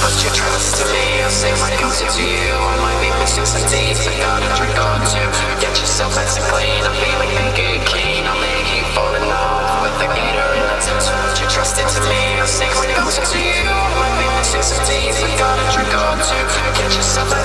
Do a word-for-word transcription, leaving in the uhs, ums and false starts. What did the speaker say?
Put your trust in me, I'll say what goes into you. I might be missing some teeth, I gotta drink or two. Get yourself nice and clean, I'm feeling pink and keen. I'll make you fall in love with the gator in the tip. Put your trust into me, I'll say what goes into you. I might be missing some teeth, I gotta drink or two. Get yourself